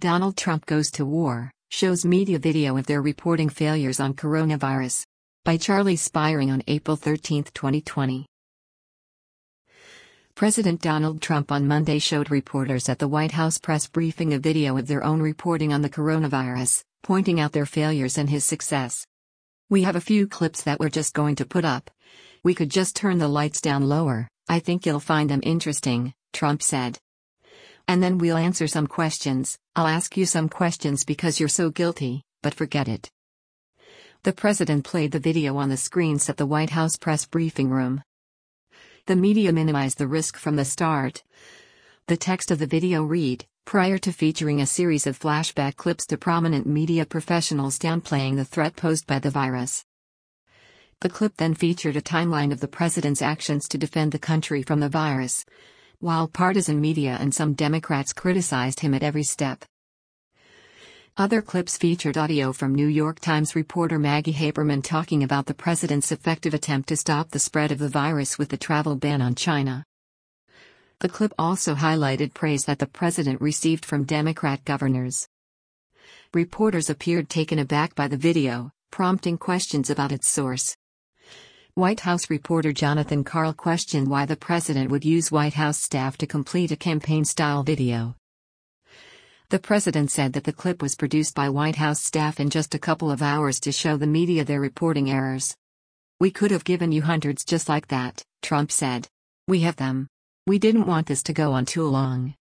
Donald Trump Goes to War, shows media video of their reporting failures on coronavirus. By Charlie Spiring on April 13, 2020. President Donald Trump on Monday showed reporters at the White House press briefing a video of their own reporting on the coronavirus, pointing out their failures and his success. "We have a few clips that we're just going to put up. We could just turn the lights down lower. I think you'll find them interesting," Trump said. "And then we'll answer some questions. I'll ask you some questions because you're so guilty, but forget it." The president played the video on the screens at the White House press briefing room. The media minimized the risk from the start. The text of the video read, prior to featuring a series of flashback clips to prominent media professionals downplaying the threat posed by the virus. The clip then featured a timeline of the president's actions to defend the country from the virus, while partisan media and some Democrats criticized him at every step. Other clips featured audio from New York Times reporter Maggie Haberman talking about the president's effective attempt to stop the spread of the virus with the travel ban on China. The clip also highlighted praise that the president received from Democrat governors. Reporters appeared taken aback by the video, prompting questions about its source. White House reporter Jonathan Karl questioned why the president would use White House staff to complete a campaign-style video. The president said that the clip was produced by White House staff in just a couple of hours to show the media their reporting errors. "We could have given you hundreds just like that," Trump said. "We have them. We didn't want this to go on too long."